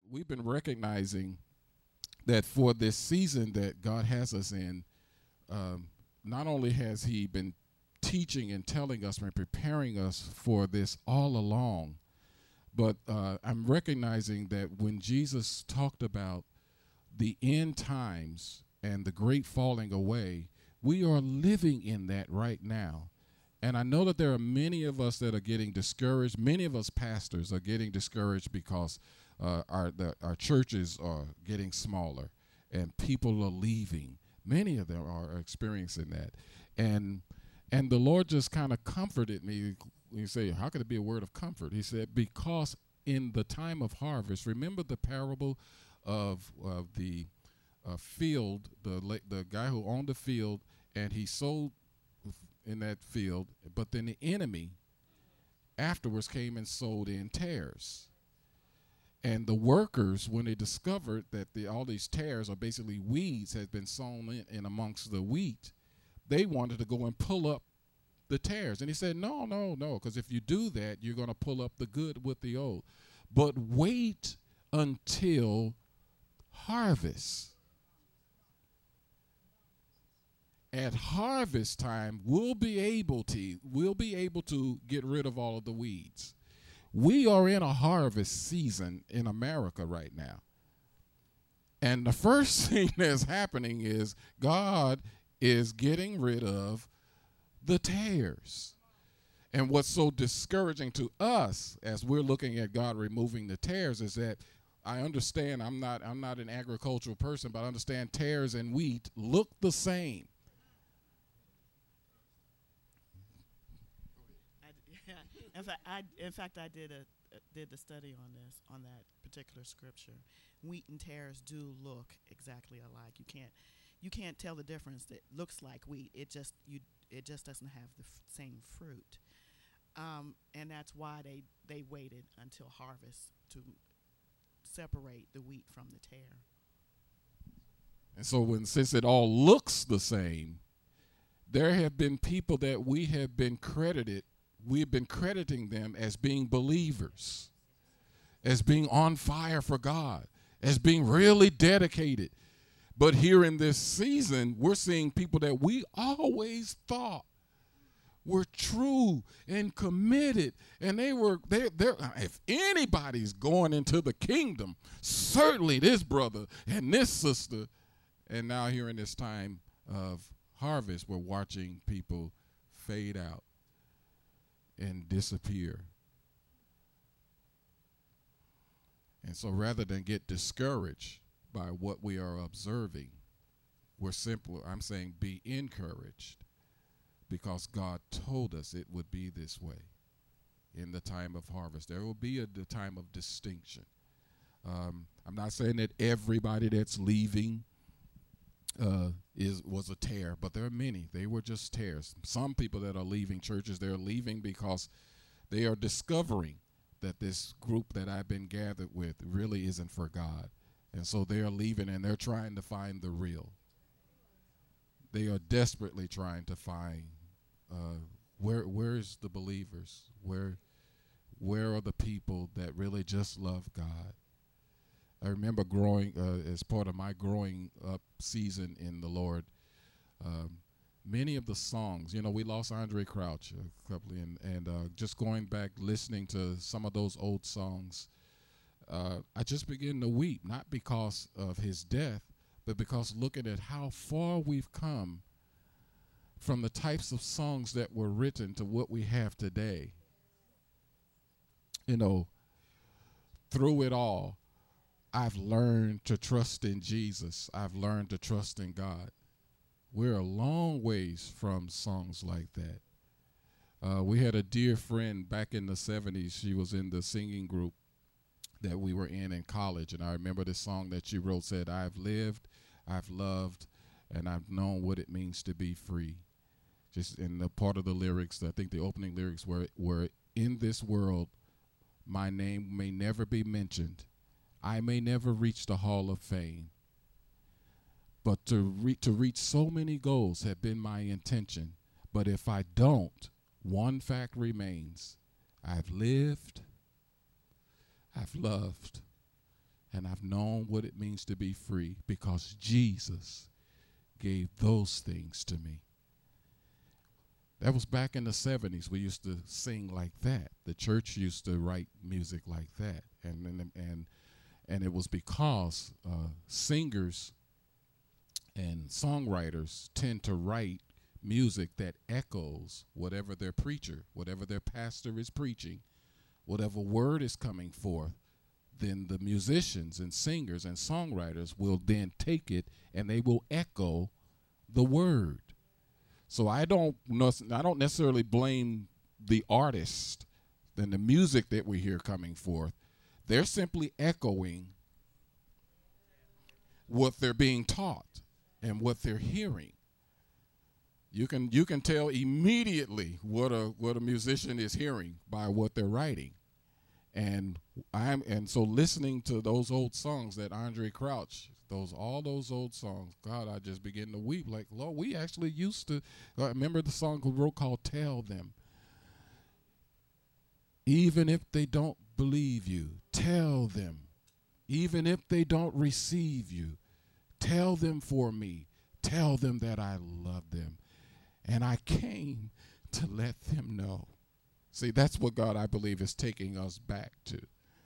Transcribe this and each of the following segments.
we've been recognizing that for this season that God has us in, not only has He been teaching and telling us and preparing us for this all along, but I'm recognizing that when Jesus talked about the end times and the great falling away, we are living in that right now. And I know that there are many of us that are getting discouraged. Many of us pastors are getting discouraged because our churches are getting smaller and people are leaving. Many of them are experiencing that. And the Lord just kind of comforted me. You say, how could it be a word of comfort? He said, because in the time of harvest, remember the parable of the field, the guy who owned the field, and he sowed in that field, but then the enemy afterwards came and sowed in tares. And the workers, when they discovered that all these tares are basically weeds had been sown in amongst the wheat, they wanted to go and pull up the tares. And he said, no, no, no, because if you do that, you're going to pull up the good with the old. But wait until harvest. At harvest time, we'll be able to get rid of all of the weeds. We are in a harvest season in America right now. And the first thing that's happening is God is getting rid of the tares. And what's so discouraging to us as we're looking at God removing the tares is that I understand I'm not an agricultural person, but I understand tares and wheat look the same. In fact, I did the study on that particular scripture. Wheat and tares do look exactly alike. You can't tell the difference. It looks like wheat. It just doesn't have the same fruit. And that's why they waited until harvest to separate the wheat from the tare. And so since it all looks the same, there have been people that we've been crediting them as being believers, as being on fire for God, as being really dedicated. But here in this season, we're seeing people that we always thought were true and committed, and they're if anybody's going into the kingdom, certainly this brother and this sister. And now here in this time of harvest, we're watching people fade out and disappear. And so rather than get discouraged by what we are observing, I'm saying be encouraged, because God told us it would be this way in the time of harvest. There will be the time of distinction. I'm not saying that everybody that's leaving was a tare, but there are many. They were just tares. Some people that are leaving churches, they're leaving because they are discovering that this group that I've been gathered with really isn't for God. And so they are leaving and they're trying to find the real. They are desperately trying to find where's the believers? Where are the people that really just love God? I remember growing, as part of my growing up season in the Lord, many of the songs, we lost Andre Crouch a couple, and just going back listening to some of those old songs, I just began to weep, not because of his death, but because looking at how far we've come from the types of songs that were written to what we have today. Through it all, I've learned to trust in Jesus. I've learned to trust in God. We're a long ways from songs like that. We had a dear friend back in the 70s. She was in the singing group that we were in college, and I remember this song that she wrote said, I've lived, I've loved, and I've known what it means to be free. Just in the part of the lyrics, I think the opening lyrics were in this world, my name may never be mentioned. I may never reach the hall of fame. But to reach so many goals have been my intention. But if I don't, one fact remains. I've lived, I've loved, And I've known what it means to be free because Jesus gave those things to me. That was back in the 70s. We used to sing like that. The church used to write music like that. And it was because singers and songwriters tend to write music that echoes whatever their preacher, whatever their pastor is preaching, whatever word is coming forth. Then the musicians and singers and songwriters will then take it and they will echo the word. So I don't necessarily blame the artist and the music that we hear coming forth. They're simply echoing what they're being taught and what they're hearing. You can tell immediately what a musician is hearing by what they're writing. And so listening to those old songs that Andre Crouch, all those old songs, God, I just begin to weep. Like, Lord, we actually used to. I remember the song we wrote called "Tell Them." Even if they don't believe you, tell them. Even if they don't receive you, tell them for me. Tell them that I love them. And I came to let them know. See, that's what God, I believe, is taking us back to.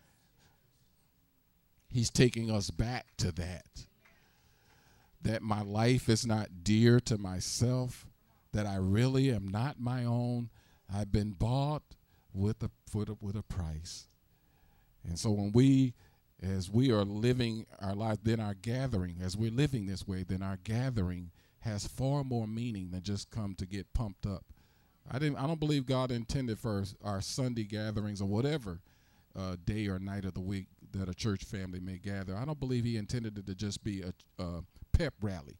He's taking us back to that. That my life is not dear to myself, that I really am not my own. I've been bought with a price. And so as we are living our life, then our gathering, as we're living this way, then our gathering has far more meaning than just come to get pumped up. I don't believe God intended for our Sunday gatherings or whatever day or night of the week that a church family may gather. I don't believe he intended it to just be a pep rally.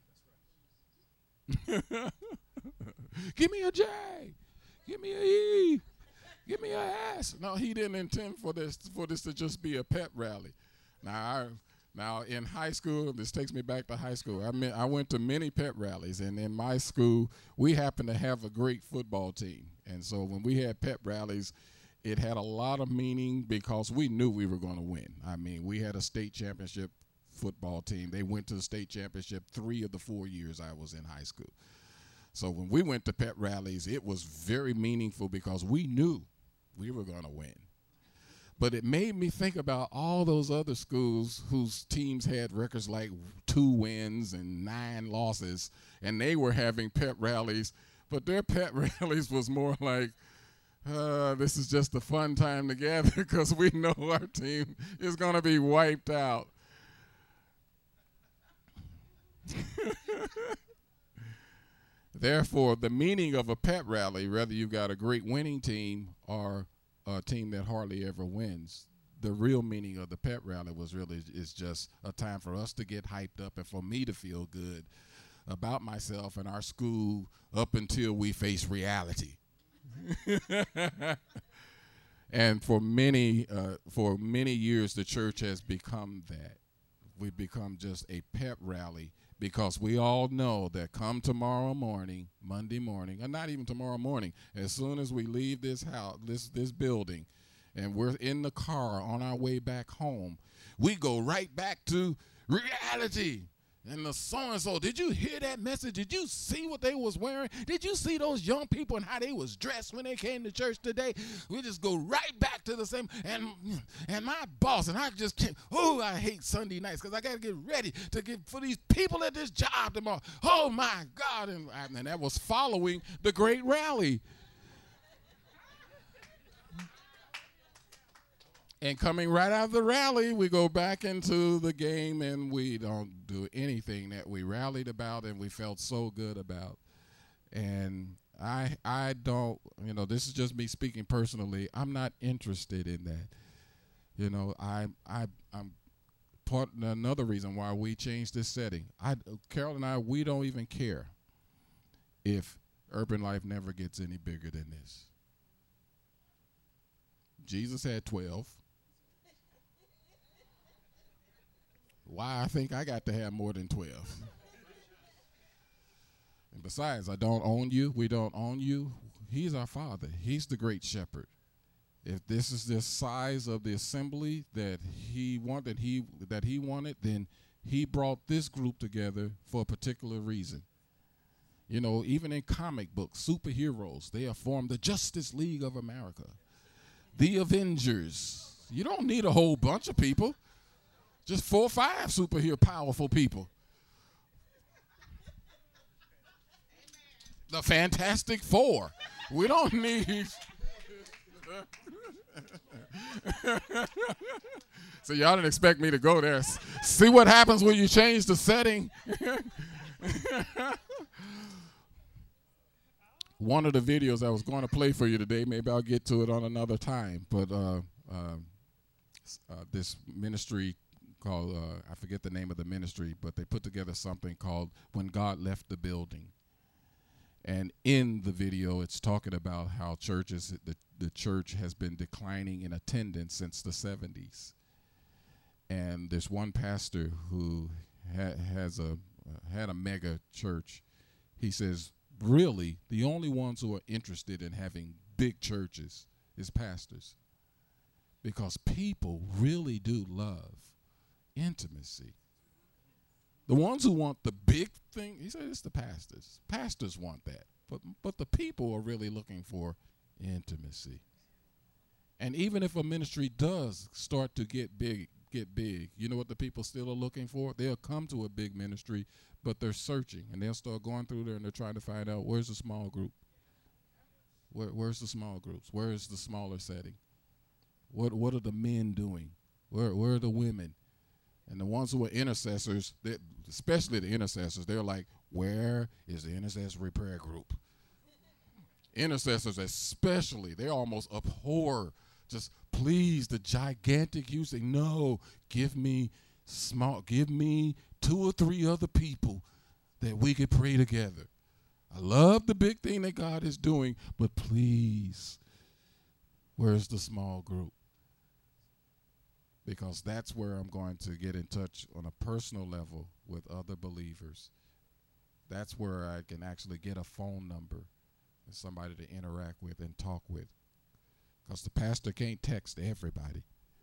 Give me a J. Give me a E. Give me a S. No, he didn't intend for this to just be a pep rally. Now in high school, this takes me back to high school. I went to many pep rallies, and in my school, we happened to have a great football team. And so when we had pep rallies, it had a lot of meaning because we knew we were going to win. I mean, we had a state championship football team. They went to the state championship 3 of the 4 years I was in high school. So when we went to pep rallies, it was very meaningful because we knew we were going to win. But it made me think about all those other schools whose teams had records like 2 wins and 9 losses, and they were having pep rallies. But their pep rallies was more like, this is just a fun time together because we know our team is going to be wiped out. Therefore, the meaning of a pep rally, whether you've got a great winning team or a team that hardly ever wins, the real meaning of the pep rally is just a time for us to get hyped up and for me to feel good about myself and our school up until we face reality. And for many years, the church has become that. We've become just a pep rally because we all know that come tomorrow morning, Monday morning, and not even tomorrow morning, as soon as we leave this house, this building, and we're in the car on our way back home, we go right back to reality. And the so-and-so, did you hear that message? Did you see what they was wearing? Did you see those young people and how they was dressed when they came to church today? We just go right back to the same. And my boss, and I just can't, I hate Sunday nights because I got to get ready for these people at this job tomorrow. Oh, my God. And that was following the great rally. And coming right out of the rally, we go back into the game and we don't do anything that we rallied about and we felt so good about. And I don't, this is just me speaking personally. I'm not interested in that. I'm another reason why we changed this setting. Carol and I, we don't even care if Urban Life never gets any bigger than this. Jesus had 12. Why I think I got to have more than 12. And besides, I don't own you. We don't own you. He's our Father. He's the great shepherd. If this is the size of the assembly that he wanted, then he brought this group together for a particular reason. You know, even in comic books, superheroes, they have formed the Justice League of America, the Avengers. You don't need a whole bunch of people, just 4 or 5 superhero powerful people. The Fantastic Four. We don't need. So y'all didn't expect me to go there. See what happens when you change the setting. One of the videos I was going to play for you today, maybe I'll get to it on another time, but this ministry called, I forget the name of the ministry, but they put together something called When God Left the Building. And in the video, it's talking about how the church has been declining in attendance since the 70s. And there's one pastor who had a mega church. He says, really, the only ones who are interested in having big churches is pastors. Because people really do love intimacy. The ones who want the big thing, he said, it's the pastors. Pastors want that. But the people are really looking for intimacy. And even if a ministry does start to get big, you know what the people still are looking for? They'll come to a big ministry, but they're searching. And they'll start going through there and they're trying to find out, where's the small group? Where's the small groups? Where is the smaller setting? What are the men doing? Where are the women? And the ones who are intercessors, especially the intercessors, they're like, where is the intercessory prayer group? Intercessors especially, they almost abhor just, please, the gigantic using. No, give me 2 or 3 other people that we could pray together. I love the big thing that God is doing, but please, where's the small group? Because that's where I'm going to get in touch on a personal level with other believers. That's where I can actually get a phone number and somebody to interact with and talk with. Because the pastor can't text everybody.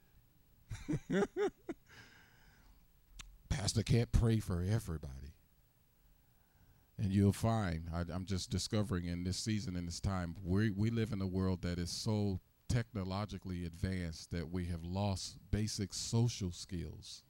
Pastor can't pray for everybody. And you'll find, I'm just discovering in this season, in this time, we live in a world that is so technologically advanced that we have lost basic social skills.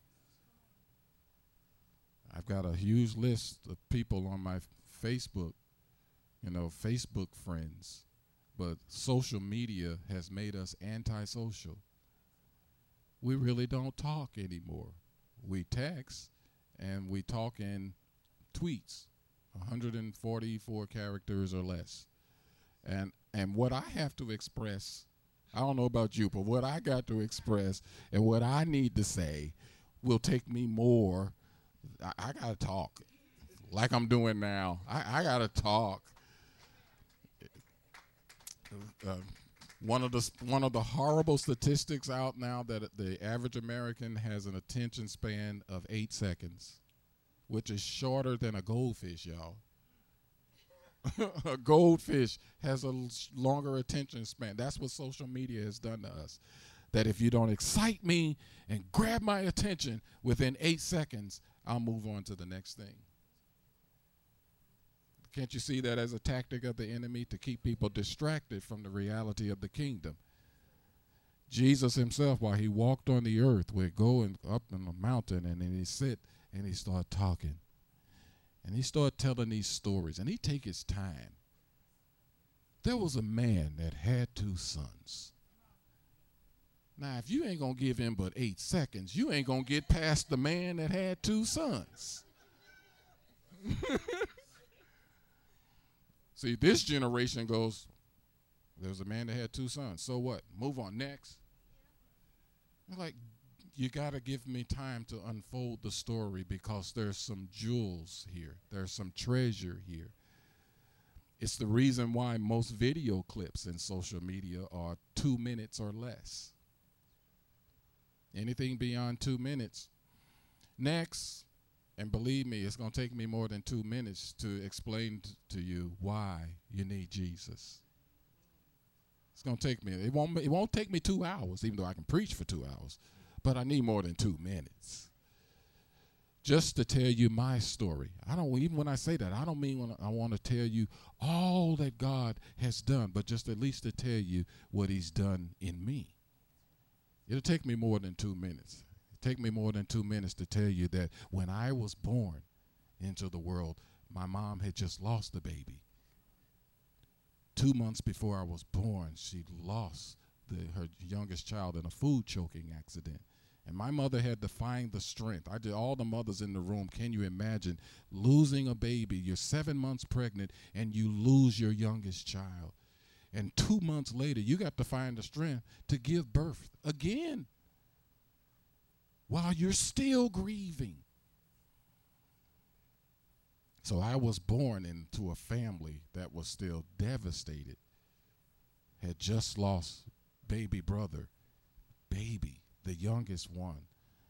I've got a huge list of people on my Facebook, Facebook friends, but social media has made us antisocial. We really don't talk anymore. We text and we talk in tweets, 144 characters or less. And what I have to express, I don't know about you, but what I got to express and what I need to say will take me more. I got to talk like I'm doing now. I got to talk. One of the horrible statistics out now that the average American has an attention span of 8 seconds, which is shorter than a goldfish, y'all. A goldfish has a longer attention span. That's what social media has done to us. That if you don't excite me and grab my attention within 8 seconds, I'll move on to the next thing. Can't you see that as a tactic of the enemy to keep people distracted from the reality of the kingdom? Jesus himself, while he walked on the earth, would go up on the mountain and then he'd sit and he'd start talking. And he started telling these stories, and he'd take his time. There was a man that had 2 sons. Now, if you ain't going to give him but 8 seconds, you ain't going to get past the man that had 2 sons. See, this generation goes, there's a man that had 2 sons. So what? Move on. Next. I'm like, you got to give me time to unfold the story because there's some jewels here. There's some treasure here. It's the reason why most video clips in social media are 2 minutes or less. Anything beyond 2 minutes. Next. And believe me, it's going to take me more than 2 minutes to explain to you why you need Jesus. It's going to take me. It won't take me 2 hours, even though I can preach for 2 hours. But I need more than 2 minutes. Just to tell you my story. Even when I say that, I don't mean when I want to tell you all that God has done, but just at least to tell you what he's done in me. It'll take me more than 2 minutes. It'll take me more than 2 minutes to tell you that when I was born into the world, my mom had just lost a baby. 2 months before I was born, she lost her youngest child in a food choking accident. And my mother had to find the strength. I did all the mothers in the room. Can you imagine losing a baby? You're 7 months pregnant and you lose your youngest child. And 2 months later, you got to find the strength to give birth again while you're still grieving. So I was born into a family that was still devastated, had just lost baby brother, the youngest one.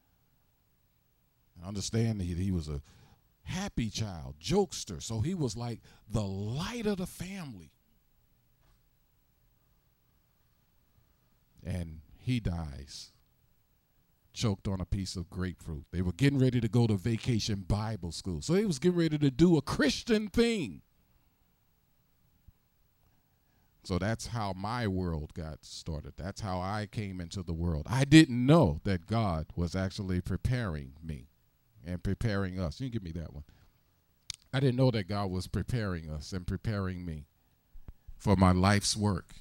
I understand that he was a happy child, jokester, so he was like the light of the family. And he dies, choked on a piece of grapefruit. They were getting ready to go to vacation Bible school, so he was getting ready to do a Christian thing. So that's how my world got started. That's how I came into the world. I didn't know that God was actually preparing me and preparing us. You can give me that one. I didn't know that God was preparing us and preparing me for my life's work.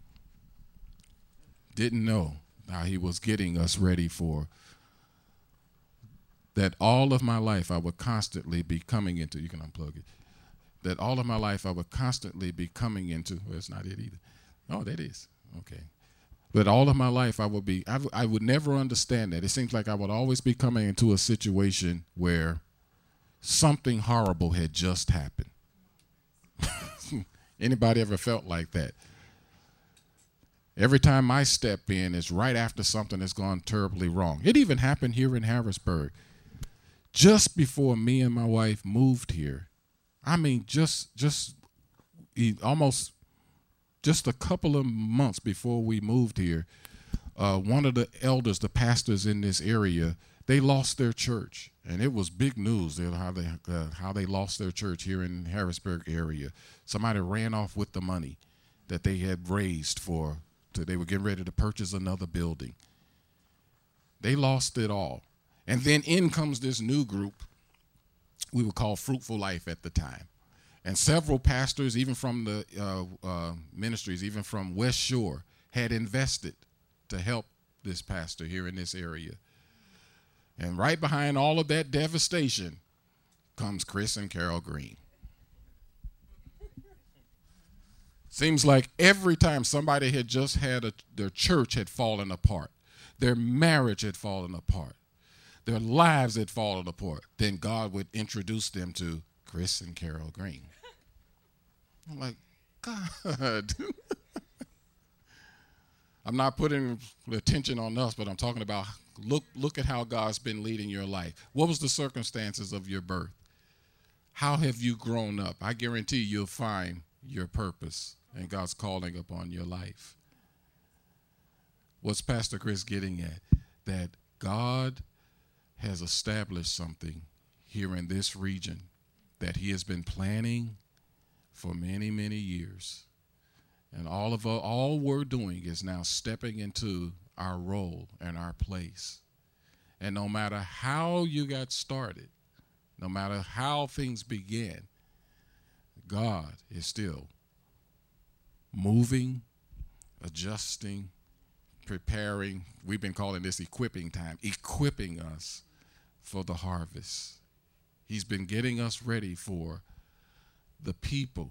Didn't know how he was getting us ready for that. All of my life I would constantly be coming into, you can unplug it, that all of my life I would constantly be coming into, well, it's not it either. Oh, that is, okay. But all of my life I would never understand that. It seems like I would always be coming into a situation where something horrible had just happened. Anybody ever felt like that? Every time I step in, it's right after something has gone terribly wrong. It even happened here in Harrisburg. Just before me and my wife moved here, I mean, almost just a couple of months before we moved here, one of the elders, the pastors in this area, they lost their church. And it was big news how they lost their church here in Harrisburg area. Somebody ran off with the money that they had raised they were getting ready to purchase another building. They lost it all. And then in comes this new group we would call Fruitful Life at the time. And several pastors, even from the ministries, even from West Shore, had invested to help this pastor here in this area. And right behind all of that devastation comes Chris and Carol Green. Seems like every time somebody had just had their church had fallen apart, their marriage had fallen apart, their lives had fallen apart, then God would introduce them to Chris and Carol Green. I'm like, God. I'm not putting the attention on us, but I'm talking about look at how God's been leading your life. What was the circumstances of your birth? How have you grown up? I guarantee you'll find your purpose and God's calling upon your life. What's Pastor Chris getting at? That God has established something here in this region that he has been planning for many, many years. And all we're doing is now stepping into our role and our place. And no matter how you got started, no matter how things began, God is still moving, adjusting, preparing. We've been calling this equipping time, equipping us for the harvest. He's been getting us ready for the people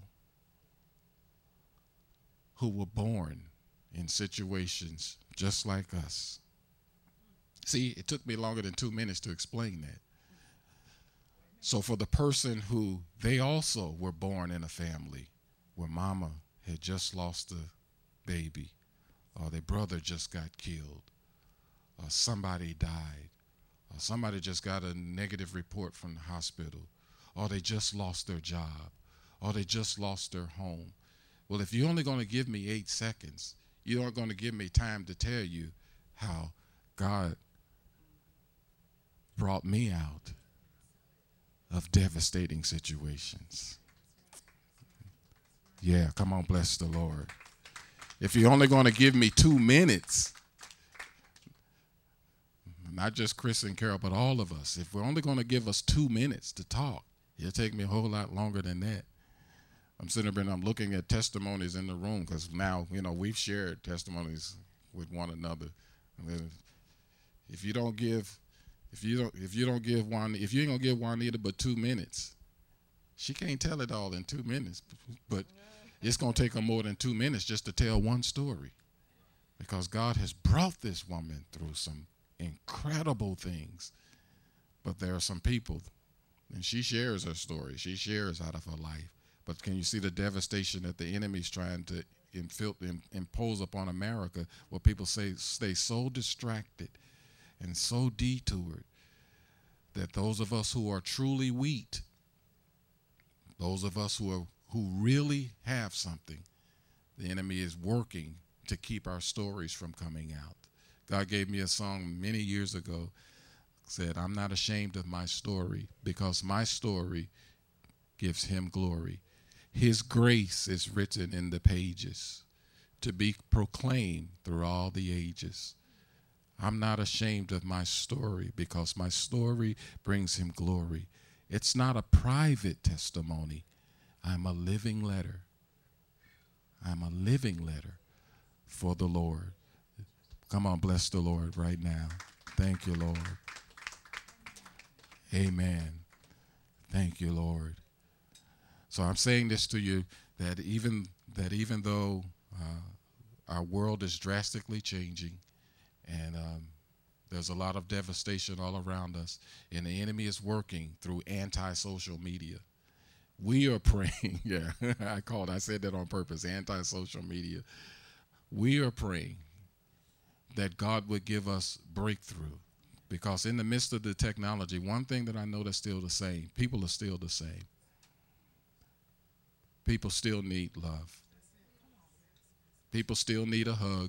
who were born in situations just like us. See, it took me longer than 2 minutes to explain that. So for the person who they also were born in a family where mama had just lost a baby, or their brother just got killed, or somebody died, or somebody just got a negative report from the hospital, or they just lost their job, or they just lost their home. Well, if you're only going to give me 8 seconds, you aren't going to give me time to tell you how God brought me out of devastating situations. Yeah, come on, bless the Lord. If you're only going to give me 2 minutes, not just Chris and Carol, but all of us, if we're only going to give us 2 minutes to talk, it'll take me a whole lot longer than that. I'm sitting there and I'm looking at testimonies in the room because now, we've shared testimonies with one another. If you ain't gonna give Juanita but 2 minutes, she can't tell it all in 2 minutes. But it's gonna take her more than 2 minutes just to tell one story, because God has brought this woman through some incredible things. But there are some people, and she shares her story. She shares out of her life. But can you see the devastation that the enemy's trying to impose upon America, where people stay so distracted and so detoured that those of us who are truly wheat, those of us who really have something, the enemy is working to keep our stories from coming out. God gave me a song many years ago, said, I'm not ashamed of my story, because my story gives him glory. His grace is written in the pages to be proclaimed through all the ages. I'm not ashamed of my story, because my story brings him glory. It's not a private testimony. I'm a living letter. I'm a living letter for the Lord. Come on, bless the Lord right now. Thank you, Lord. Amen. Thank you, Lord. So I'm saying this to you, that even though our world is drastically changing, and there's a lot of devastation all around us, and the enemy is working through anti-social media, we are praying. Yeah, I said that on purpose, anti-social media. We are praying that God would give us breakthrough, because in the midst of the technology, one thing that I know that's still the same, people are still the same. People still need love. People still need a hug.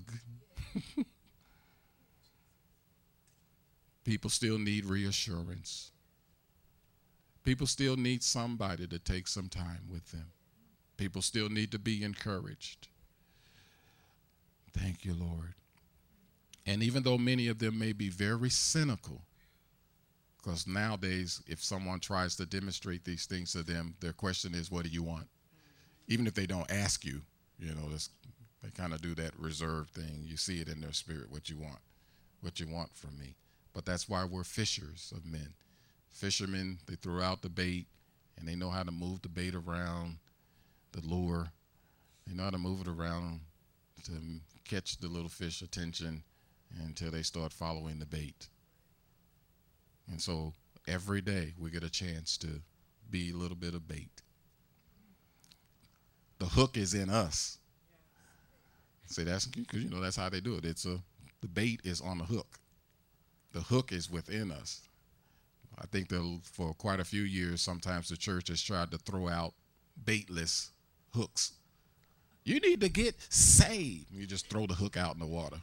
People still need reassurance. People still need somebody to take some time with them. People still need to be encouraged. Thank you, Lord. And even though many of them may be very cynical, because nowadays, if someone tries to demonstrate these things to them, their question is, what do you want? Even if they don't ask you, they kind of do that reserved thing. You see it in their spirit, what you want from me. But that's why we're fishers of men. Fishermen, they throw out the bait, and they know how to move the bait around the lure. They know how to move it around to catch the little fish attention until they start following the bait. And so every day we get a chance to be a little bit of bait. The hook is in us. See, that's because that's how they do it. The bait is on the hook. The hook is within us. I think that for quite a few years, sometimes the church has tried to throw out baitless hooks. You need to get saved. You just throw the hook out in the water.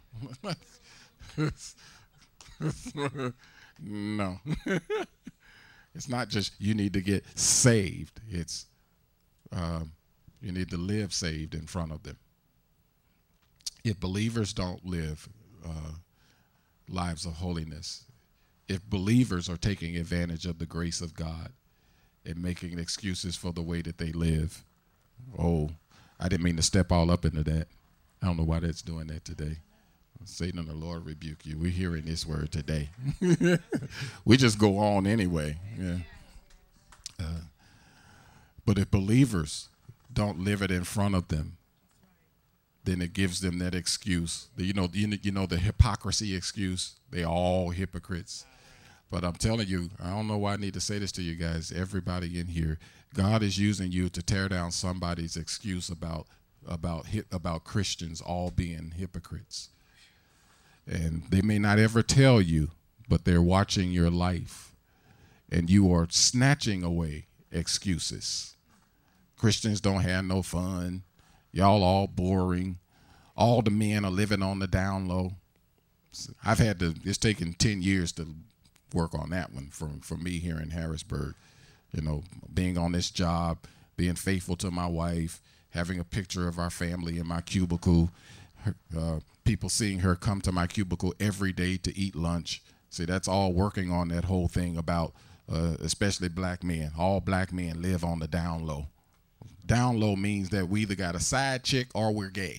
No. It's not just you need to get saved. It's you need to live saved in front of them. If believers don't live lives of holiness, if believers are taking advantage of the grace of God and making excuses for the way that they live, I didn't mean to step all up into that. I don't know why that's doing that today. Satan and the Lord rebuke you. We're hearing this word today. We just go on anyway. Yeah. But if believers don't live it in front of them, then it gives them that excuse. The hypocrisy excuse. They all hypocrites. But I'm telling you, I don't know why I need to say this to you guys, everybody in here, God is using you to tear down somebody's excuse about Christians all being hypocrites. And they may not ever tell you, but they're watching your life, and you are snatching away excuses. Christians don't have no fun. Y'all all boring. All the men are living on the down low. It's taken 10 years to work on that one for me here in Harrisburg. You know, being on this job, being faithful to my wife, having a picture of our family in my cubicle, people seeing her come to my cubicle every day to eat lunch. See, that's all working on that whole thing about especially black men. All black men live on the down low. Down low means that we either got a side chick or we're gay.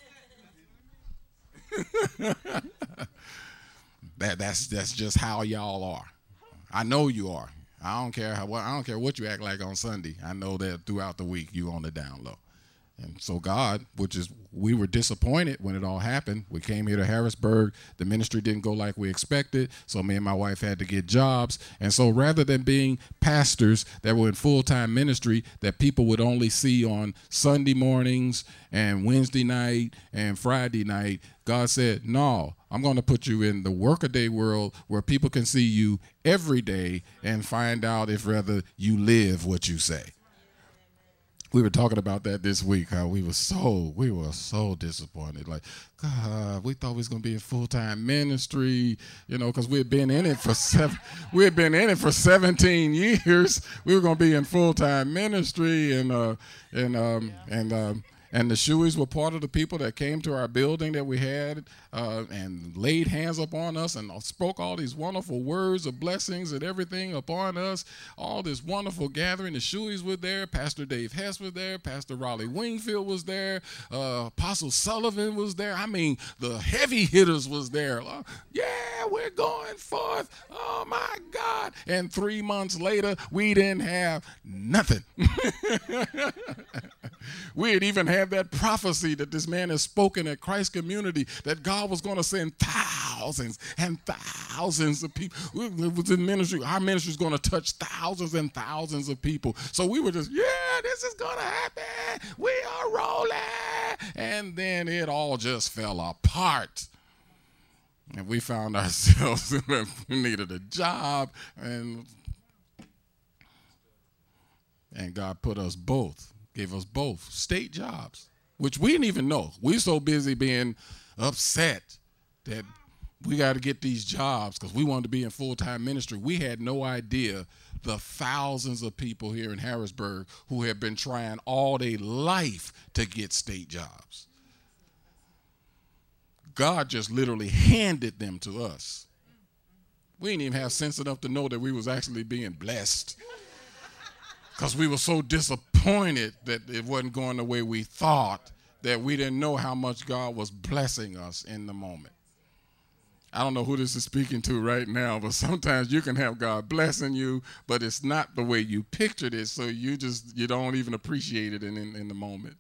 That's just how y'all are. I know you are. I don't care what you act like on Sunday. I know that throughout the week you on the down low. And so God, we were disappointed when it all happened. We came here to Harrisburg. The ministry didn't go like we expected. So me and my wife had to get jobs. And so rather than being pastors that were in full-time ministry that people would only see on Sunday mornings and Wednesday night and Friday night, God said, no, I'm going to put you in the workaday world where people can see you every day and find out if rather you live what you say. We were talking about that this week, how we were so disappointed. Like, God, we thought we was gonna be in full-time ministry, you know, because we had been in it for 17 years. We were gonna be in full-time ministry, and the Shueys were part of the people that came to our building that we had and laid hands upon us and spoke all these wonderful words of blessings and everything upon us. All this wonderful gathering. The Shueys were there. Pastor Dave Hess was there. Pastor Raleigh Wingfield was there. Apostle Sullivan was there. I mean, the heavy hitters was there. Yeah, we're going forth. Oh, my God. And 3 months later, we didn't have nothing. We had even had that prophecy that this man has spoken at Christ Community that God was going to send thousands and thousands of people. Within ministry, our ministry is going to touch thousands and thousands of people. So we were just, yeah, this is going to happen. We are rolling. And then it all just fell apart. And we found ourselves that we needed a job, and God put us both, gave us both state jobs, which we didn't even know. We so busy being upset that we got to get these jobs because we wanted to be in full-time ministry. We had no idea the thousands of people here in Harrisburg who have been trying all their life to get state jobs. God just literally handed them to us. We didn't even have sense enough to know that we was actually being blessed because we were so disappointed that it wasn't going the way we thought that we didn't know how much God was blessing us in the moment. I don't know who this is speaking to right now, but sometimes you can have God blessing you, but it's not the way you pictured it, so you don't even appreciate it in the moment.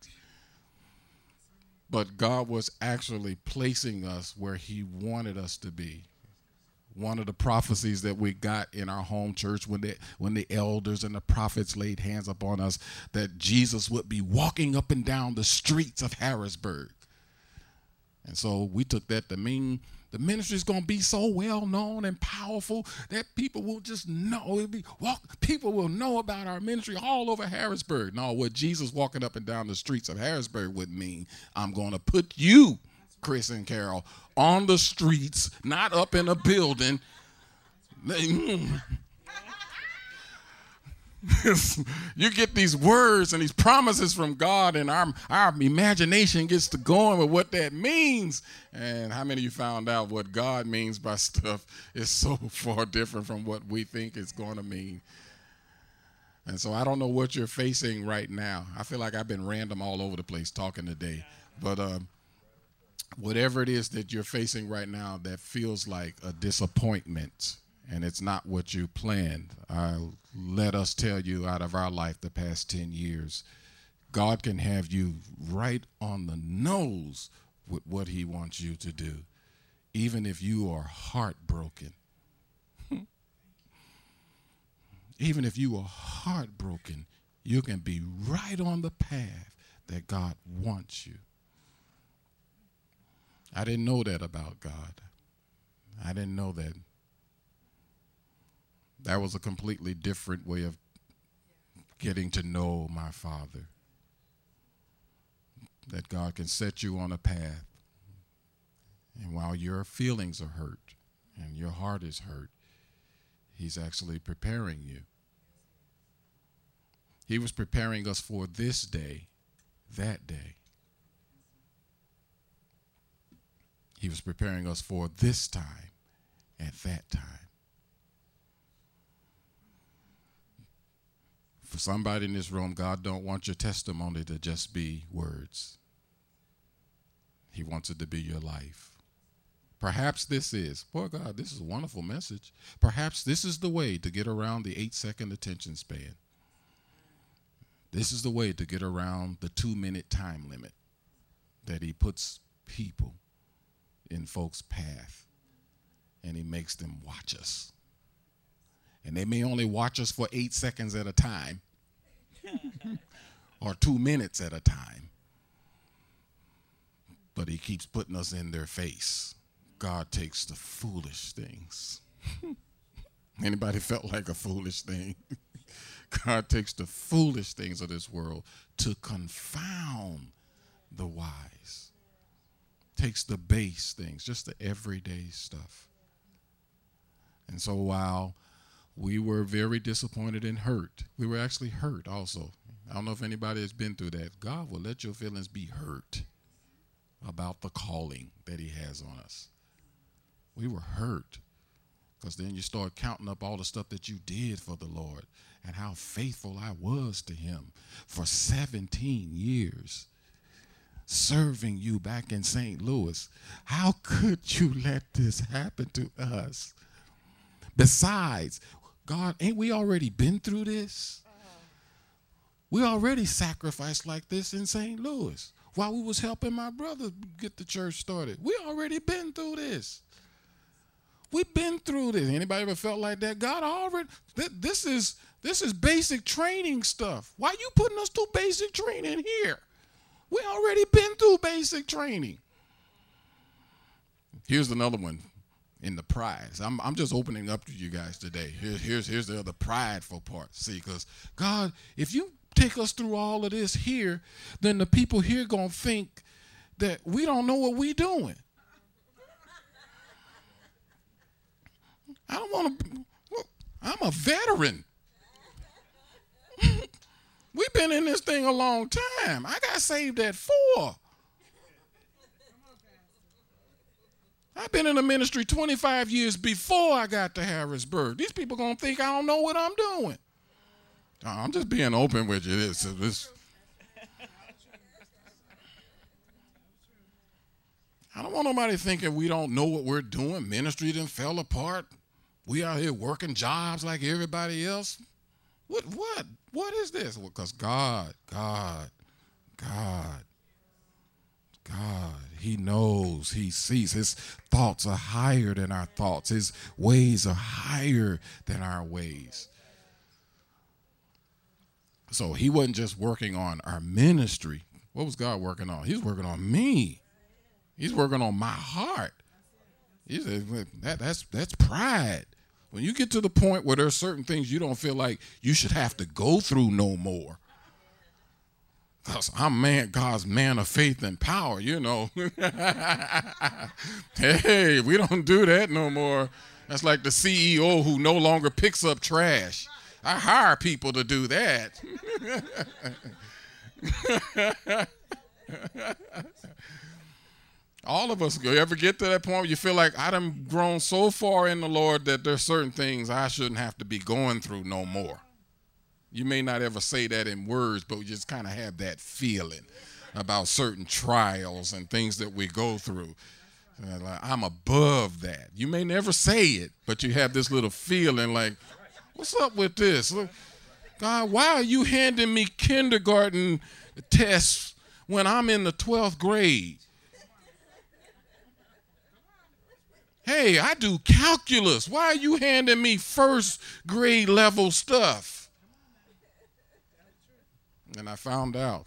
But God was actually placing us where he wanted us to be. One of the prophecies that we got in our home church when the elders and the prophets laid hands upon us, that Jesus would be walking up and down the streets of Harrisburg. And so we took that to mean the ministry is going to be so well known and powerful that people will just know. People will know about our ministry all over Harrisburg. Now, what Jesus walking up and down the streets of Harrisburg would mean, I'm going to put you, Chris and Carol, on the streets, not up in a building. You get these words and these promises from God, and our imagination gets to going with what that means. And how many of you found out what God means by stuff is so far different from what we think it's going to mean? And so I don't know what you're facing right now. I feel like I've been random all over the place talking today. But whatever it is that you're facing right now that feels like a disappointment and it's not what you planned, let us tell you out of our life the past 10 years, God can have you right on the nose with what he wants you to do, even if you are heartbroken. Even if you are heartbroken, you can be right on the path that God wants you. I didn't know that about God. I didn't know that. That was a completely different way of getting to know my Father. that God can set you on a path. And while your feelings are hurt and your heart is hurt, he's actually preparing you. He was preparing us for this day, that day. He was preparing us for this time, at that time. For somebody in this room, God don't want your testimony to just be words. He wants it to be your life. Perhaps this is, boy, God, this is a wonderful message. Perhaps this is the way to get around the 8-second attention span. This is the way to get around the 2-minute time limit that he puts people in folks' path, and he makes them watch us. And they may only watch us for 8 seconds at a time or 2 minutes at a time, but he keeps putting us in their face. God takes the foolish things. Anybody felt like a foolish thing? God takes the foolish things of this world to confound the wise. Takes the base things, just the everyday stuff. And so while we were very disappointed and hurt, we were actually hurt also. I don't know if anybody has been through that. God will let your feelings be hurt about the calling that he has on us. We were hurt because then you start counting up all the stuff that you did for the Lord and how faithful I was to him for 17 years, serving you back in St. Louis. How could you let this happen to us? Besides, God, ain't we already been through this? We already sacrificed like this in St. Louis while we was helping my brother get the church started. We already been through this. We've been through this. Anybody ever felt like that? God already, this is basic training stuff. Why you putting us through basic training here? We already been through basic training. Here's another one in the pride. I'm just opening up to you guys today. Here's the other prideful part. See, because God, if you take us through all of this here, then the people here going to think that we don't know what we doing. I don't want to, look, I'm a veteran. We've been in this thing a long time. I got saved at 4. I've been in the ministry 25 years before I got to Harrisburg. These people going to think I don't know what I'm doing. I'm just being open with you. I don't want nobody thinking we don't know what we're doing. Ministry done fell apart. We out here working jobs like everybody else. What is this? Well, because God, he knows, he sees. His thoughts are higher than our thoughts. His ways are higher than our ways. So he wasn't just working on our ministry. What was God working on? He's working on me. He's working on my heart. He said, that's pride. When you get to the point where there's certain things you don't feel like you should have to go through no more. Because I'm God's man of faith and power, you know. Hey, we don't do that no more. That's like the CEO who no longer picks up trash. I hire people to do that. All of us, you ever get to that point where you feel like I done grown so far in the Lord that there's certain things I shouldn't have to be going through no more. You may not ever say that in words, but we just kind of have that feeling about certain trials and things that we go through. Like, I'm above that. You may never say it, but you have this little feeling like, what's up with this? God, why are you handing me kindergarten tests when I'm in the 12th grade? Hey, I do calculus. Why are you handing me first grade level stuff? And I found out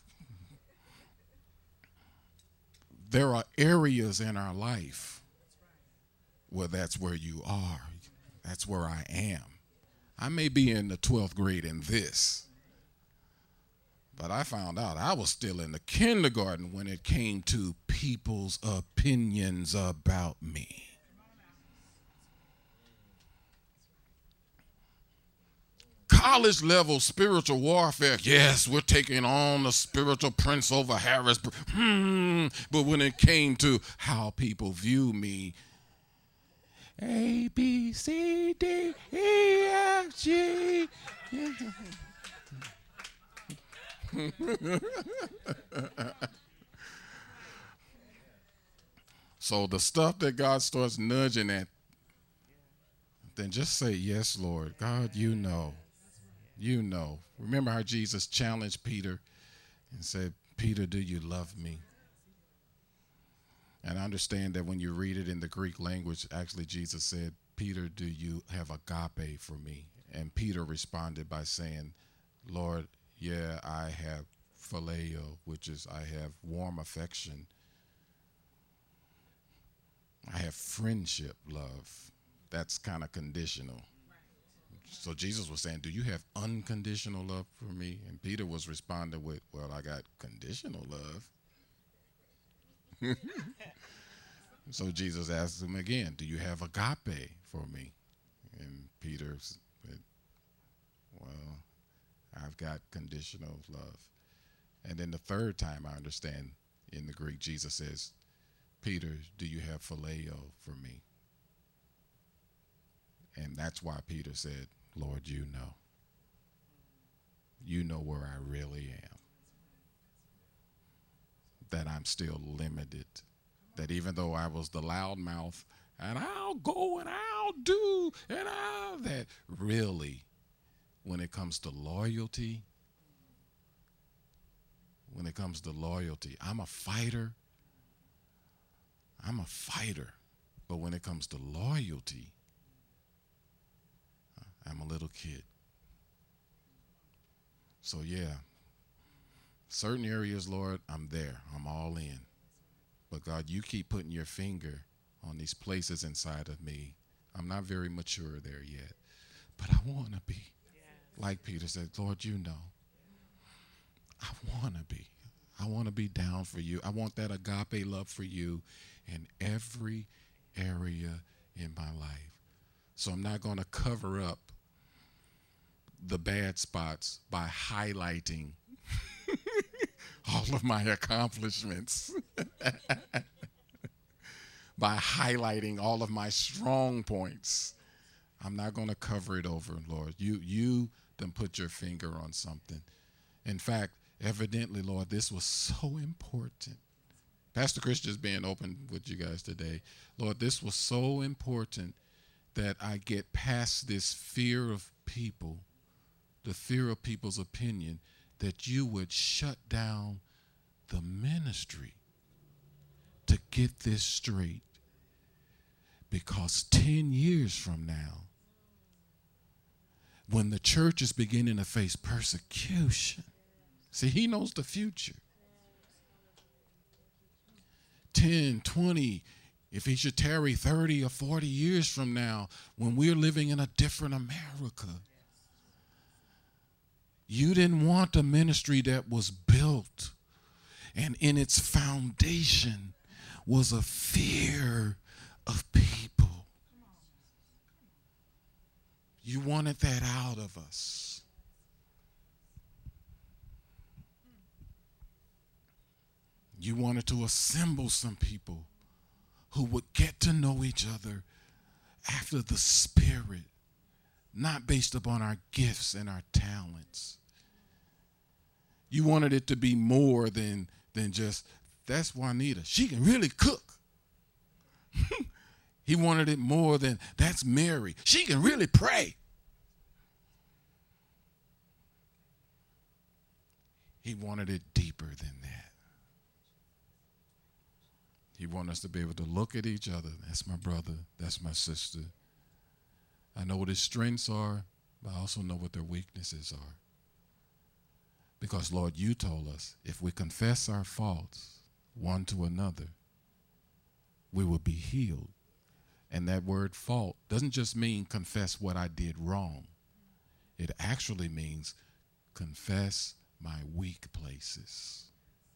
there are areas in our life where that's where you are. That's where I am. I may be in the 12th grade in this, But I found out I was still in the kindergarten when it came to people's opinions about me. College level spiritual warfare. Yes, we're taking on the spiritual prince over Harris. But when it came to how people view me, A, B, C, D, E, F, G. So the stuff that God starts nudging at, then just say, yes, Lord. God, you know. You know. Remember how Jesus challenged Peter and said, Peter, do you love me? And I understand that when you read it in the Greek language, actually Jesus said, Peter, do you have agape for me? And Peter responded by saying, Lord, yeah, I have phileo, which is I have warm affection. I have friendship love. That's kind of conditional. So Jesus was saying, do you have unconditional love for me? And Peter was responding with, well, I got conditional love. So Jesus asked him again, do you have agape for me? And Peter said, well, I've got conditional love. And then the third time I understand in the Greek, Jesus says, Peter, do you have phileo for me? And that's why Peter said, Lord, you know. You know where I really am. That I'm still limited. That even though I was the loudmouth, and I'll go and I'll do, and I'll that, really, when it comes to loyalty, I'm a fighter. But when it comes to loyalty, I'm a little kid. So yeah, certain areas, Lord, I'm there. I'm all in. But God, you keep putting your finger on these places inside of me. I'm not very mature there yet, but I want to be. Like Peter said, Lord, you know, I want to be. I want to be down for you. I want that agape love for you in every area in my life. So I'm not going to cover up the bad spots by highlighting all of my accomplishments, by highlighting all of my strong points. I'm not going to cover it over, Lord. You done put your finger on something. In fact, evidently, Lord, this was so important. Pastor Chris just being open with you guys today. Lord, this was so important that I get past this fear of people, the fear of people's opinion, that you would shut down the ministry to get this straight. Because 10 years from now, when the church is beginning to face persecution, see, he knows the future. 10, 20, if he should tarry 30 or 40 years from now, when we're living in a different America, you didn't want a ministry that was built and in its foundation was a fear of people. You wanted that out of us. You wanted to assemble some people who would get to know each other after the Spirit, not based upon our gifts and our talents. You wanted it to be more than just, that's Juanita. She can really cook. He wanted it more than, that's Mary. She can really pray. He wanted it deeper than that. He wanted us to be able to look at each other. That's my brother. That's my sister. I know what his strengths are, but I also know what their weaknesses are. Because, Lord, you told us if we confess our faults one to another, we will be healed. And that word fault doesn't just mean confess what I did wrong. It actually means confess my weak places.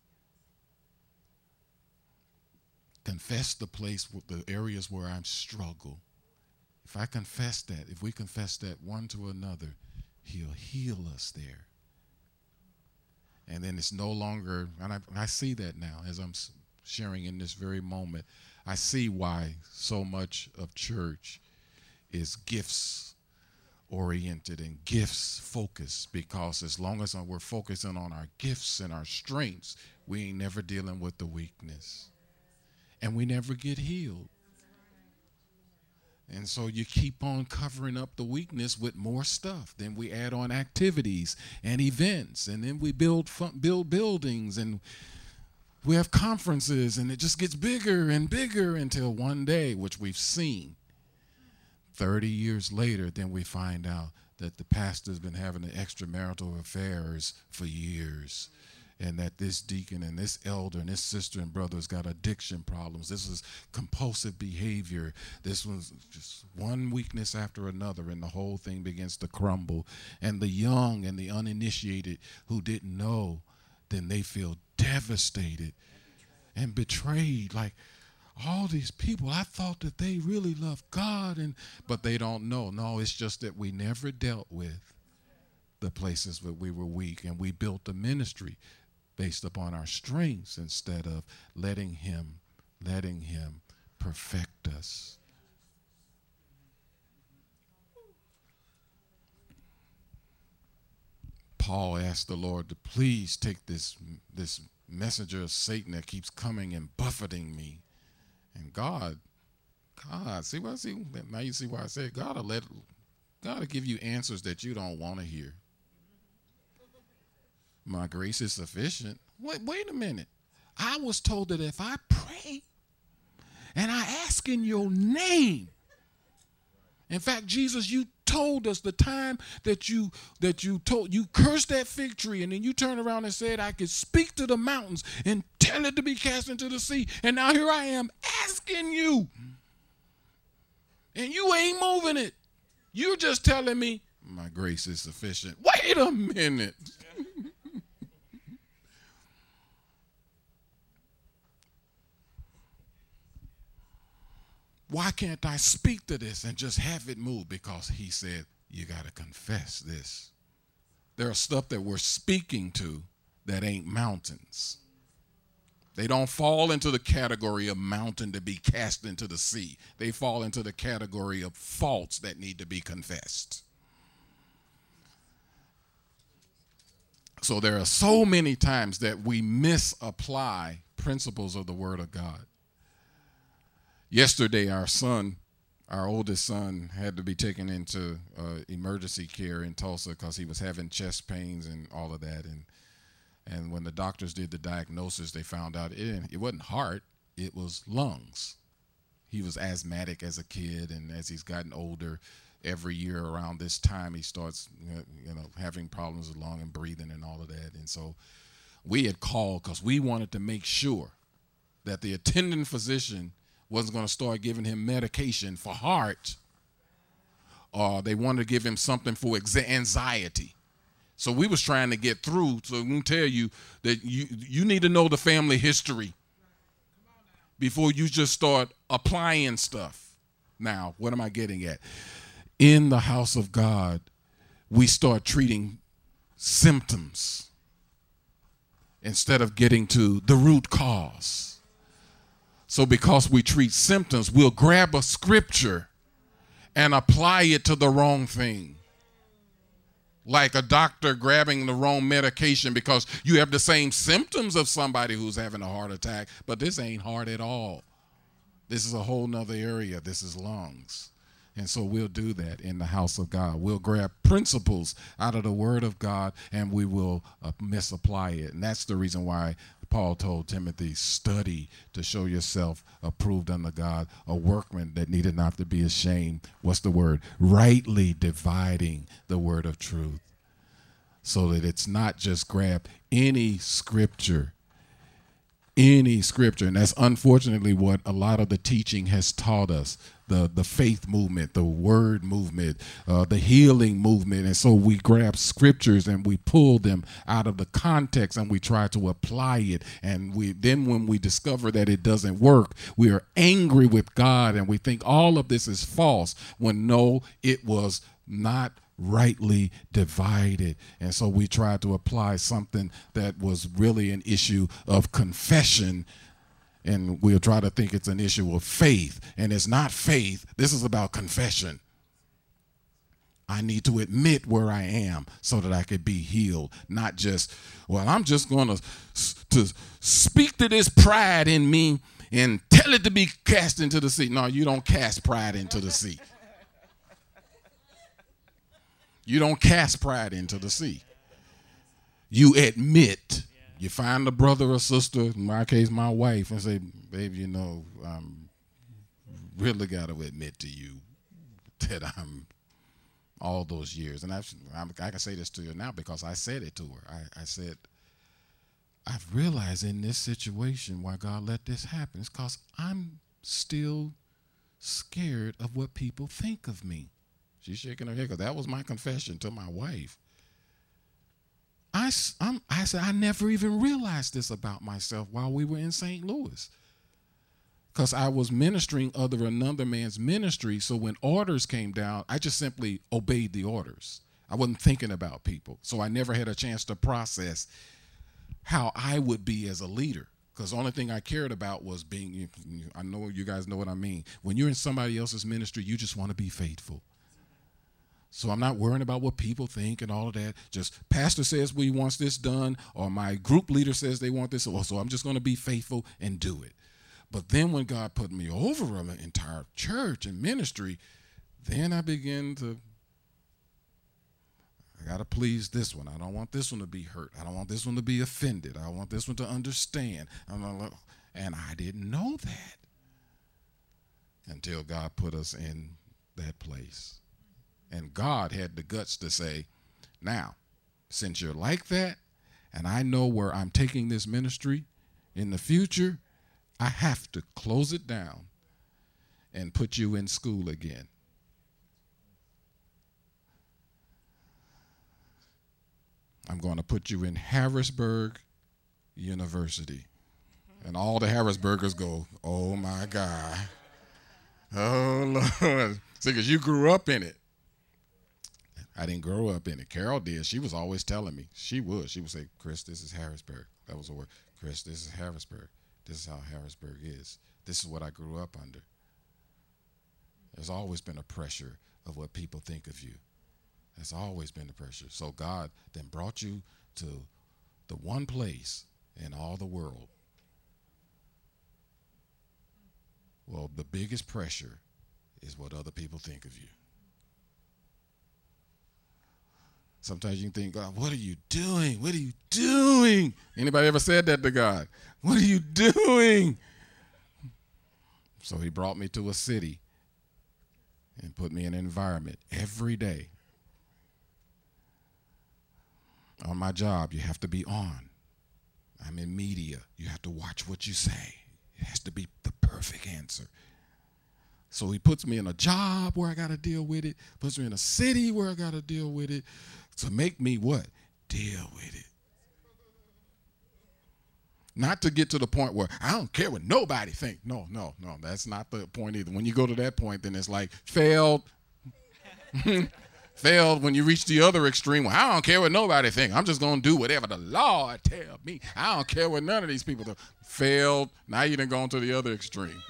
Confess the the areas where I struggle. If I confess that, if we confess that one to another, he'll heal us there. And then it's no longer, and I see that now as I'm sharing in this very moment. I see why so much of church is gifts oriented and gifts focused, because as long as we're focusing on our gifts and our strengths, we ain't never dealing with the weakness. And we never get healed. And so you keep on covering up the weakness with more stuff. Then we add on activities and events, and then we build buildings, and we have conferences, and it just gets bigger and bigger until one day, which we've seen 30 years later, then we find out that the pastor's been having the extramarital affairs for years, and that this deacon and this elder and this sister and brother's got addiction problems. This is compulsive behavior. This was just one weakness after another, and the whole thing begins to crumble. And the young and the uninitiated who didn't know, then they feel devastated and betrayed. Like, all these people, I thought that they really loved God, but they don't know. No, it's just that we never dealt with the places where we were weak, and we built a ministry based upon our strengths instead of letting him perfect us. Paul asked the Lord to please take this messenger of Satan that keeps coming and buffeting me. And God, see what I see? Now you see why I said God will give you answers that you don't want to hear. My grace is sufficient. Wait a minute. I was told that if I pray and I ask in your name, in fact, Jesus, you told us the time that you cursed that fig tree, and then you turned around and said I could speak to the mountains and tell it to be cast into the sea. And now here I am asking you, and you ain't moving it. You're just telling me my grace is sufficient. Wait a minute. Why can't I speak to this and just have it move? Because he said, you got to confess this. There are stuff that we're speaking to that ain't mountains. They don't fall into the category of mountain to be cast into the sea. They fall into the category of faults that need to be confessed. So there are so many times that we misapply principles of the Word of God. Yesterday, our oldest son, had to be taken into emergency care in Tulsa because he was having chest pains and all of that. And when the doctors did the diagnosis, they found out it wasn't heart, it was lungs. He was asthmatic as a kid, and as he's gotten older, every year around this time, he starts having problems with lung and breathing and all of that. And so we had called because we wanted to make sure that the attending physician wasn't going to start giving him medication for heart, or they wanted to give him something for anxiety. So we was trying to get through. So we can tell you that you need to know the family history before you just start applying stuff. Now, what am I getting at? In the house of God, we start treating symptoms instead of getting to the root cause. So because we treat symptoms, we'll grab a scripture and apply it to the wrong thing. Like a doctor grabbing the wrong medication because you have the same symptoms of somebody who's having a heart attack, but this ain't heart at all. This is a whole nother area. This is lungs. And so we'll do that in the house of God. We'll grab principles out of the Word of God and we will misapply it. And that's the reason why Paul told Timothy, study to show yourself approved unto God, a workman that needed not to be ashamed. What's the word? Rightly dividing the word of truth. So that it's not just grab any scripture. any scripture. And that's unfortunately what a lot of the teaching has taught us. The faith movement, the word movement, the healing movement. And so we grab scriptures and we pull them out of the context and we try to apply it. And then when we discover that it doesn't work, we are angry with God and we think all of this is false, when no, it was not rightly divided. And so we tried to apply something that was really an issue of confession, and we'll try to think it's an issue of faith, and it's not faith. This is about confession. I need to admit where I am so that I could be healed, not just, well, I'm just going to speak to this pride in me and tell it to be cast into the sea. No, you don't cast pride into the sea. You don't cast pride into the sea. You admit. You find a brother or sister, in my case, my wife, and say, babe, you know, really got to admit to you that I'm all those years. And I can say this to you now because I said it to her. I said, I've realized in this situation why God let this happen. It's because I'm still scared of what people think of me. She's shaking her head because that was my confession to my wife. I said, I never even realized this about myself while we were in St. Louis, because I was ministering under another man's ministry. So when orders came down, I just simply obeyed the orders. I wasn't thinking about people. So I never had a chance to process how I would be as a leader, because the only thing I cared about was being, I know you guys know what I mean. When you're in somebody else's ministry, you just want to be faithful. So I'm not worrying about what people think and all of that. Just pastor says we wants this done, or my group leader says they want this, so I'm just going to be faithful and do it. But then when God put me over an entire church and ministry, then I begin to, I got to please this one. I don't want this one to be hurt. I don't want this one to be offended. I want this one to understand. And I didn't know that until God put us in that place. And God had the guts to say, now, since you're like that, and I know where I'm taking this ministry in the future, I have to close it down and put you in school again. I'm going to put you in Harrisburg University. And all the Harrisburgers go, oh, my God. Oh, Lord. See, because you grew up in it. I didn't grow up in it. Carol did. She was always telling me. She would. She would say, Chris, this is Harrisburg. That was a word. Chris, this is Harrisburg. This is how Harrisburg is. This is what I grew up under. There's always been a pressure of what people think of you. There's always been a pressure. So God then brought you to the one place in all the world. Well, the biggest pressure is what other people think of you. Sometimes you can think, God, what are you doing? What are you doing? Anybody ever said that to God? What are you doing? So he brought me to a city and put me in an environment every day. On my job, you have to be on. I'm in media. You have to watch what you say. It has to be the perfect answer. So he puts me in a job where I got to deal with it, puts me in a city where I got to deal with it, to make me what? Deal with it. Not to get to the point where I don't care what nobody thinks. No, that's not the point either. When you go to that point, then it's like failed. Failed when you reach the other extreme. Well, I don't care what nobody thinks. I'm just going to do whatever the Lord tell me. I don't care what none of these people do. Failed. Now you done gone to the other extreme.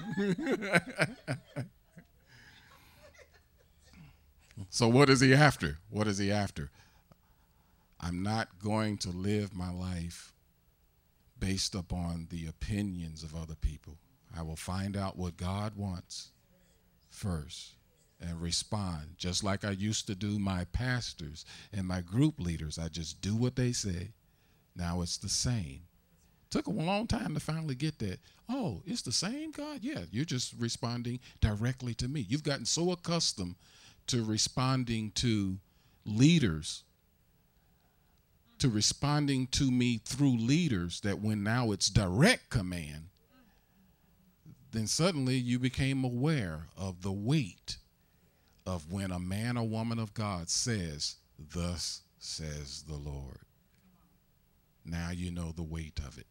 So what is he after? What is he after? I'm not going to live my life based upon the opinions of other people. I will find out what God wants first and respond, just like I used to do my pastors and my group leaders. I just do what they say. Now it's the same. Took a long time to finally get that. Oh, it's the same God? Yeah, you're just responding directly to me. You've gotten so accustomed to responding to leaders to responding to me through leaders, that when now it's direct command, then suddenly you became aware of the weight of when a man or woman of God says, "Thus says the Lord." Now you know the weight of it.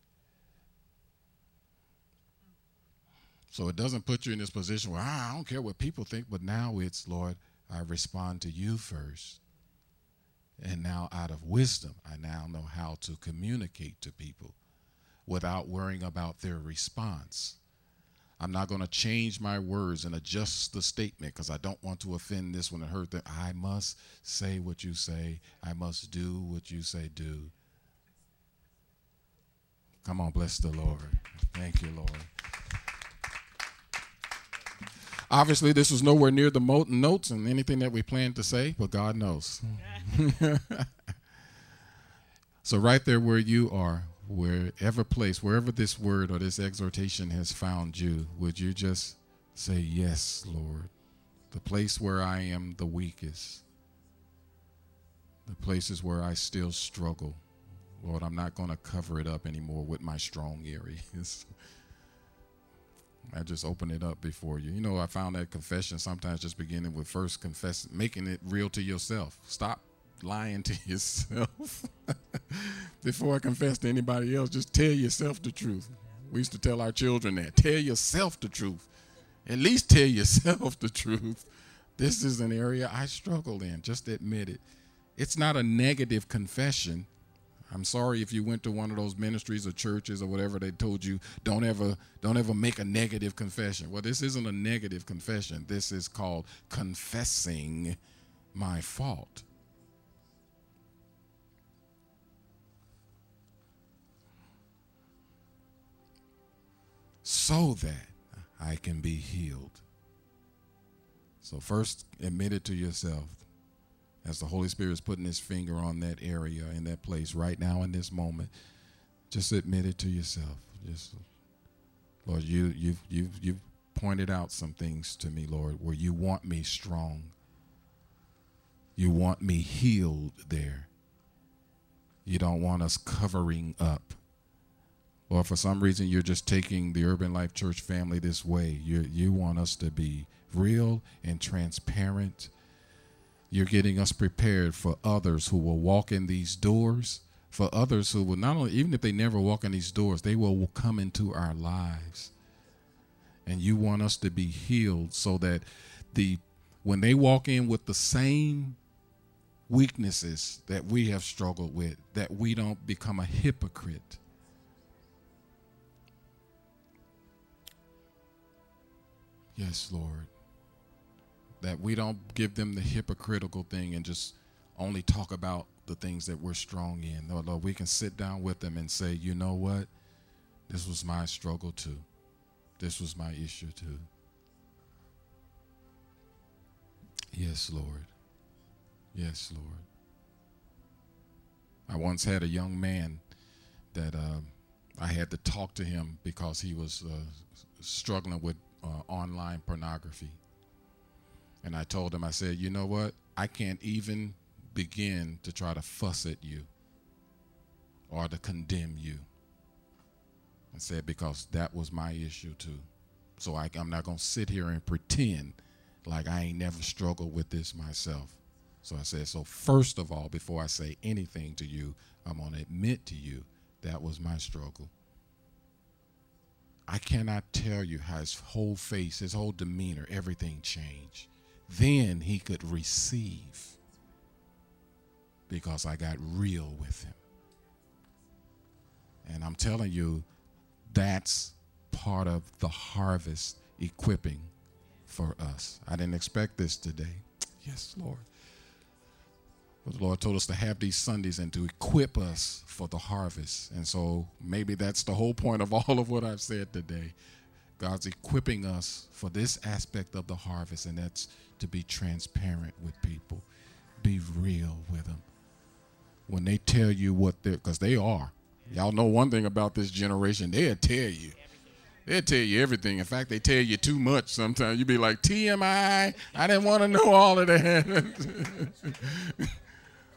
So it doesn't put you in this position where, I don't care what people think, but now it's, Lord, I respond to you first. And now out of wisdom, I now know how to communicate to people without worrying about their response. I'm not going to change my words and adjust the statement because I don't want to offend this one and hurt that. I must say what you say. I must do what you say do. Come on, bless the Lord. Thank you, Lord. Obviously, this was nowhere near the notes and anything that we planned to say, but God knows. So right there where you are, wherever this word or this exhortation has found you, would you just say, "Yes, Lord"? The place where I am the weakest, the places where I still struggle, Lord, I'm not going to cover it up anymore with my strong areas. I just open it up before you. You know, I found that confession sometimes just beginning with first making it real to yourself. Stop lying to yourself. Before I confess to anybody else, just tell yourself the truth. We used to tell our children that. Tell yourself the truth. At least tell yourself the truth. This is an area I struggle in. Just admit it. It's not a negative confession. I'm sorry if you went to one of those ministries or churches or whatever, they told you don't ever make a negative confession. Well, this isn't a negative confession. This is called confessing my fault. So that I can be healed. So first, admit it to yourself. As the Holy Spirit is putting his finger on that area, in that place right now in this moment, just admit it to yourself. Just, Lord, you've pointed out some things to me, Lord, where you want me strong. You want me healed there. You don't want us covering up. Lord, for some reason, you're just taking the Urban Life Church family this way. You want us to be real and transparent. You're getting us prepared for others who will walk in these doors, for others who will not only, even if they never walk in these doors, they will come into our lives. And you want us to be healed so that when they walk in with the same weaknesses that we have struggled with, that we don't become a hypocrite. Yes, Lord. That we don't give them the hypocritical thing and just only talk about the things that we're strong in. No, Lord, we can sit down with them and say, you know what? This was my struggle too. This was my issue too. Yes, Lord. Yes, Lord. I once had a young man that I had to talk to him because he was struggling with online pornography. And I told him, I said, you know what? I can't even begin to try to fuss at you or to condemn you. I said, because that was my issue too. So I'm not going to sit here and pretend like I ain't never struggled with this myself. So I said, so first of all, before I say anything to you, I'm going to admit to you that was my struggle. I cannot tell you how his whole face, his whole demeanor, everything changed. Then he could receive because I got real with him. And I'm telling you, that's part of the harvest equipping for us. I didn't expect this today. Yes, Lord. But the Lord told us to have these Sundays and to equip us for the harvest. And so maybe that's the whole point of all of what I've said today. God's equipping us for this aspect of the harvest, and that's to be transparent with people. Be real with them. When they tell you what they're, because they are. Y'all know one thing about this generation, they'll tell you. They'll tell you everything. In fact, they tell you too much sometimes. You be like, TMI, I didn't want to know all of that.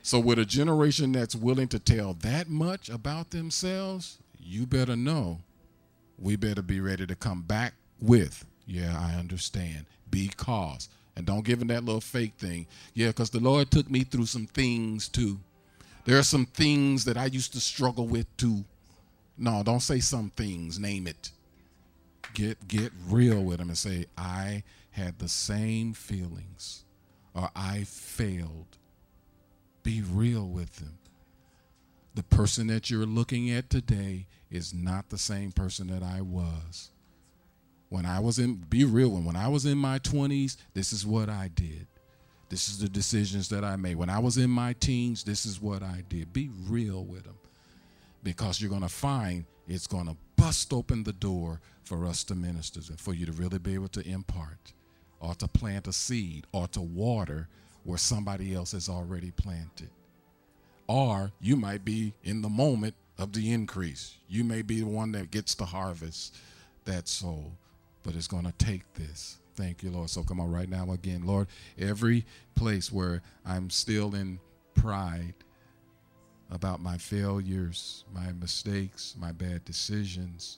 So with a generation that's willing to tell that much about themselves, you better know we better be ready to come back with, yeah, I understand, because, and don't give them that little fake thing. Yeah, because the Lord took me through some things too. There are some things that I used to struggle with too. No, don't say some things, name it. Get real with them and say, I had the same feelings, or I failed. Be real with them. The person that you're looking at today is not the same person that I was. When I was in, be real, when I was in my 20s, this is what I did. This is the decisions that I made. When I was in my teens, this is what I did. Be real with them, because you're going to find it's going to bust open the door for us to minister, and for you to really be able to impart, or to plant a seed, or to water where somebody else has already planted. Or you might be in the moment of the increase. You may be the one that gets to harvest that soul, but it's going to take this. Thank you, Lord. So come on right now again, Lord, every place where I'm still in pride about my failures, my mistakes, my bad decisions,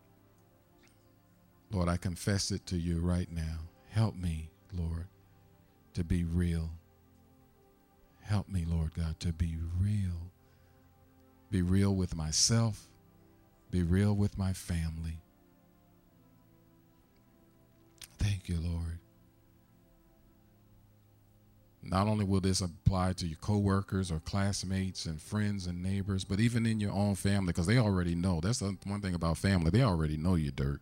Lord, I confess it to you right now. Help me, Lord, to be real. Help me, Lord God, to be real. Be real with myself. Be real with my family. Thank you, Lord. Not only will this apply to your coworkers or classmates and friends and neighbors, but even in your own family, because they already know. That's the one thing about family. They already know you're dirt.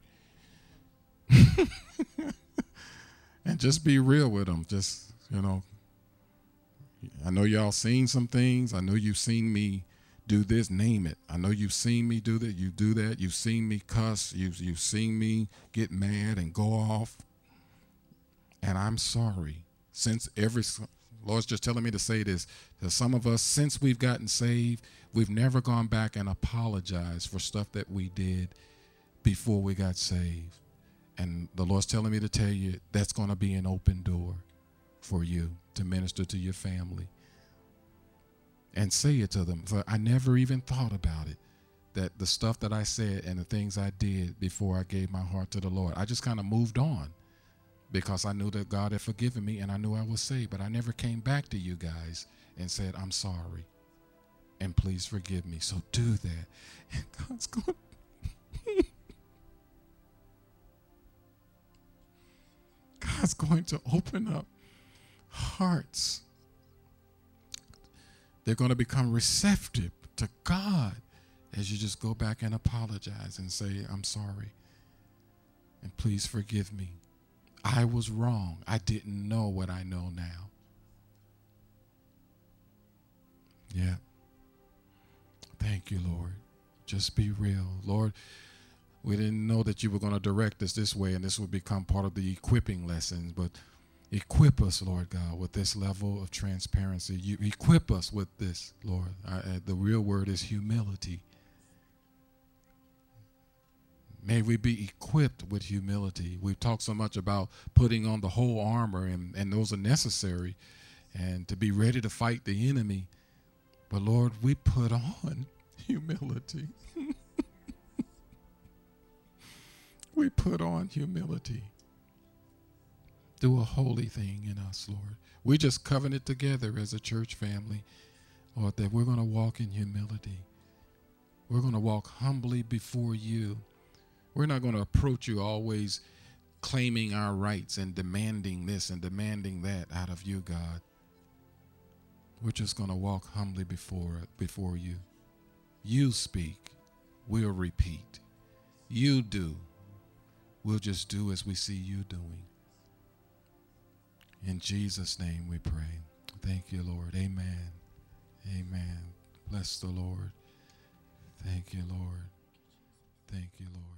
And just be real with them. Just, you know, I know y'all seen some things. I know you've seen me do this, name it. I know you've seen me do that. You do that. You've seen me cuss. You've seen me get mad and go off. And I'm sorry. Since Lord's just telling me to say this, that some of us, since we've gotten saved, we've never gone back and apologized for stuff that we did before we got saved. And the Lord's telling me to tell you that's going to be an open door for you to minister to your family. And say it to them. So I never even thought about it, that the stuff that I said and the things I did before I gave my heart to the Lord, I just kind of moved on because I knew that God had forgiven me and I knew I was saved. But I never came back to you guys and said, I'm sorry and please forgive me. So do that. And God's going to open up hearts. They're going to become receptive to God as you just go back and apologize and say, I'm sorry, and please forgive me. I was wrong. I didn't know what I know now. Yeah. Thank you, Lord. Just be real. Lord, we didn't know that you were going to direct us this way, and this would become part of the equipping lessons, but equip us, Lord God, with this level of transparency. You equip us with this, Lord. The real word is humility. May we be equipped with humility. We've talked so much about putting on the whole armor, and those are necessary, and to be ready to fight the enemy. But, Lord, we put on humility. We put on humility. Do a holy thing in us, Lord. We just covenant together as a church family, Lord, that we're going to walk in humility. We're going to walk humbly before you. We're not going to approach you always claiming our rights and demanding this and demanding that out of you, God. We're just going to walk humbly before you. You speak. We'll repeat. You do. We'll just do as we see you doing. In Jesus' name we pray. Thank you, Lord. Amen. Amen. Bless the Lord. Thank you, Lord. Thank you, Lord.